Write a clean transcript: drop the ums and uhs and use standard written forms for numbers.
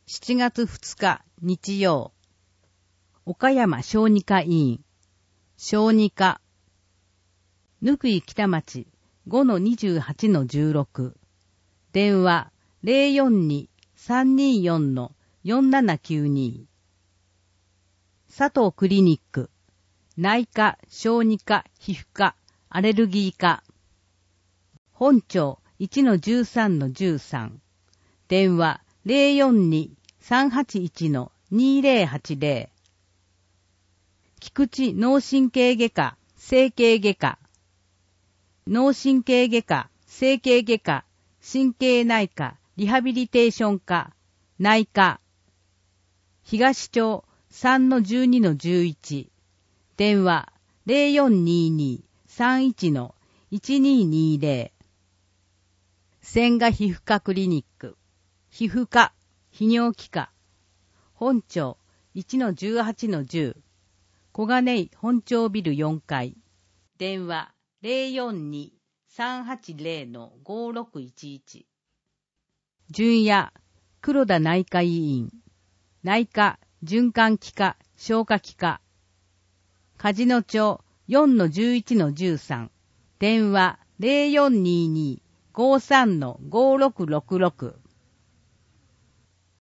7月2日日曜、岡山小児科医院、小児科、ぬくい北町 5-28-16、電話 042-324-4792、佐藤クリニック、内科、小児科、皮膚科、アレルギー科、本庁 1-13-13、電話 042-381-2080、菊池脳神経外科、整形外科、脳神経外科、整形外科、神経内科、リハビリテーション科、内科、東町 3-12-11、電話 0422-31-1220、千賀皮膚科クリニック、皮膚科、泌尿器科、本庁 1-18-10、小金井本庁ビル4階、電話 042-380-5611、純也黒田内科医院、内科、循環器科、消化器科、梶野町 4-11-13、電話 0422-53-5666、